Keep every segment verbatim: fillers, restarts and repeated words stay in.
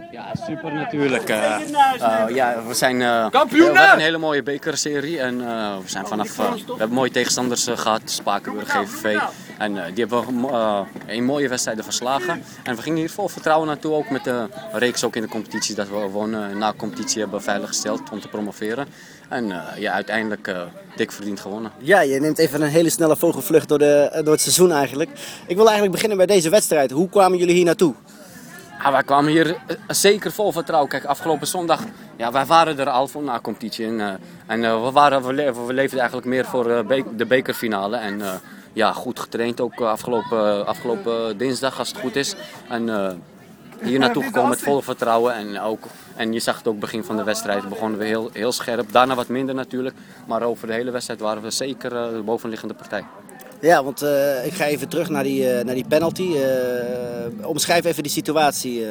Ja, super natuurlijk. Uh, uh, ja, we zijn uh, Kampioen! We hebben een hele mooie bekerserie en uh, we zijn vanaf uh, we hebben mooie tegenstanders uh, gehad, Spakenburg, G V V. En uh, die hebben we uh, een mooie wedstrijden verslagen. En we gingen hier vol vertrouwen naartoe, ook met de reeks ook in de competitie, dat we gewoon uh, na de competitie hebben veiliggesteld om te promoveren. En uh, ja, uiteindelijk uh, dik verdiend gewonnen. Ja, je neemt even een hele snelle vogelvlucht door, de, door het seizoen eigenlijk. Ik wil eigenlijk beginnen bij deze wedstrijd. Hoe kwamen jullie hier naartoe? Ja, wij kwamen hier zeker vol vertrouwen. Kijk, afgelopen zondag, ja, wij waren er al voor na de competitie. En, uh, en uh, we, waren, we, le we leefden eigenlijk meer voor uh, be de bekerfinale. En uh, ja, goed getraind ook afgelopen, afgelopen dinsdag als het goed is. En uh, hier naartoe gekomen met volle vertrouwen. En, ook, en je zag het ook begin van de wedstrijd, begonnen we heel, heel scherp. Daarna wat minder natuurlijk. Maar over de hele wedstrijd waren we zeker uh, de bovenliggende partij. Ja, want uh, ik ga even terug naar die, uh, naar die penalty. Uh, omschrijf even die situatie. Uh.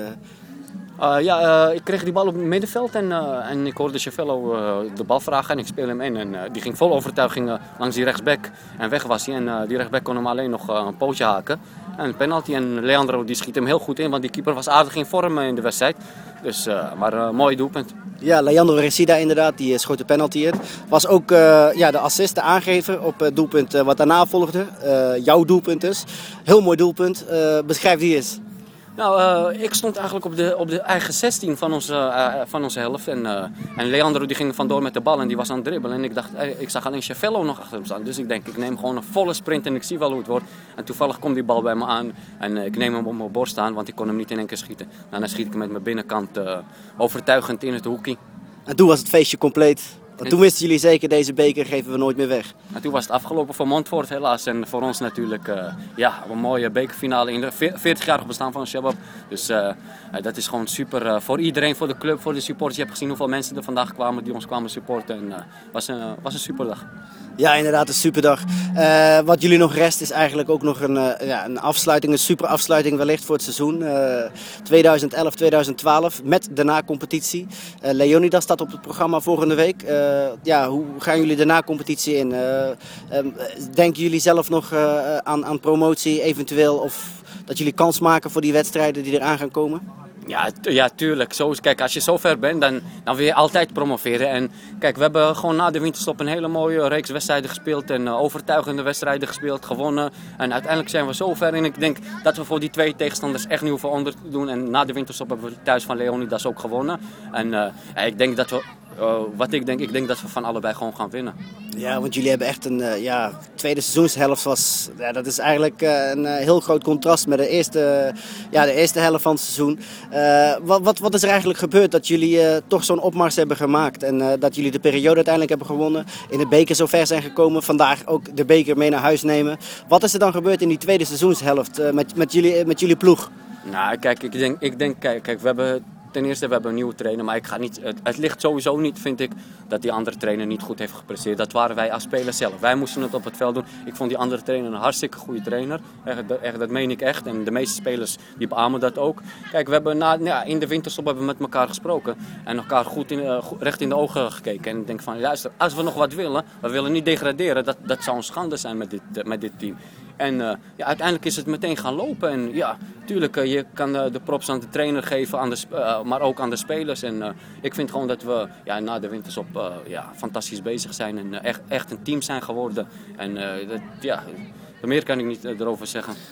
Uh, ja, uh, ik kreeg die bal op het middenveld en, uh, en ik hoorde Chavello uh, de bal vragen en ik speel hem in. En uh, die ging vol overtuiging uh, langs die rechtsback en weg was hij. En uh, die rechtsback kon hem alleen nog uh, een pootje haken. En een penalty en Leandro die schiet hem heel goed in, want die keeper was aardig in vorm in de wedstrijd. Dus, uh, maar een uh, mooi doelpunt. Ja, Leandro Resida inderdaad, die schoot de penalty in. Was ook uh, ja, de assist, de aangever op het doelpunt uh, wat daarna volgde. Uh, jouw doelpunt dus. Heel mooi doelpunt. Uh, beschrijf die eens. Nou, uh, ik stond eigenlijk op de, op de eigen zestien van onze, uh, van onze helft. En, uh, en Leandro die ging vandoor met de bal en die was aan het dribbelen. En ik dacht, uh, ik zag alleen Chavello nog achter hem staan. Dus ik denk, ik neem gewoon een volle sprint en ik zie wel hoe het wordt. En toevallig komt die bal bij me aan en uh, ik neem hem op mijn borst aan, want ik kon hem niet in één keer schieten. Nou, dan schiet ik hem met mijn binnenkant uh, overtuigend in het hoekje. En toen was het feestje compleet. Want toen wisten jullie zeker, deze beker geven we nooit meer weg. En toen was het afgelopen voor Montfort helaas. En voor ons natuurlijk uh, ja, een mooie bekerfinale in de veertigjarig bestaan van Shabab. Dus uh, uh, dat is gewoon super uh, voor iedereen, voor de club, voor de supporters. Je hebt gezien hoeveel mensen er vandaag kwamen die ons kwamen supporten. En het uh, was, uh, was een superdag. Ja, inderdaad, een superdag. Uh, wat jullie nog rest is eigenlijk ook nog een, uh, ja, een afsluiting, een super afsluiting wellicht voor het seizoen. Uh, tweeduizend elf tweeduizend twaalf met de na-competitie. Uh, Leonidas staat op het programma volgende week. Uh, ja, hoe gaan jullie de na-competitie in? Uh, um, denken jullie zelf nog uh, aan, aan promotie eventueel? Of dat jullie kans maken voor die wedstrijden die eraan gaan komen? Ja, ja, tuurlijk. Zo, kijk, als je zo ver bent, dan, dan wil je altijd promoveren. En kijk, we hebben gewoon na de winterstop een hele mooie reeks wedstrijden gespeeld. En uh, overtuigende wedstrijden gespeeld, gewonnen. En uiteindelijk zijn we zo ver. En ik denk dat we voor die twee tegenstanders echt niet hoeven onder te doen. En na de winterstop hebben we thuis van Leonidas ook gewonnen. En uh, ja, ik denk dat we... Uh, wat ik denk, ik denk dat we van allebei gewoon gaan winnen. Ja, want jullie hebben echt een uh, ja, tweede seizoenshelft was, ja, dat is eigenlijk uh, een uh, heel groot contrast met de eerste, uh, ja, de eerste helft van het seizoen. Uh, wat, wat, wat is er eigenlijk gebeurd dat jullie uh, toch zo'n opmars hebben gemaakt en uh, dat jullie de periode uiteindelijk hebben gewonnen, in de beker zo ver zijn gekomen, vandaag ook de beker mee naar huis nemen. Wat is er dan gebeurd in die tweede seizoenshelft uh, met, met, jullie, met jullie ploeg? Nou, kijk, ik denk, ik denk kijk, kijk, we hebben... Ten eerste, we hebben een nieuwe trainer, maar ik ga niet, het, het ligt sowieso niet, vind ik, dat die andere trainer niet goed heeft gepresteerd. Dat waren wij als spelers zelf. Wij moesten het op het veld doen. Ik vond die andere trainer een hartstikke goede trainer. Echt, echt, dat meen ik echt. En de meeste spelers die beamen dat ook. Kijk, we hebben na, ja, in de winterstop hebben we met elkaar gesproken. En elkaar goed in, uh, recht in de ogen gekeken. En ik denk van, luister, als we nog wat willen, we willen niet degraderen. Dat, dat zou een schande zijn met dit, uh, met dit team. En uh, ja, uiteindelijk is het meteen gaan lopen. En ja, tuurlijk, uh, je kan uh, de props aan de trainer geven, aan de, uh, maar ook aan de spelers. En uh, ik vind gewoon dat we ja, na de winterstop uh, ja, fantastisch bezig zijn. En uh, echt, echt een team zijn geworden. En uh, dat, ja, meer kan ik niet uh, erover zeggen.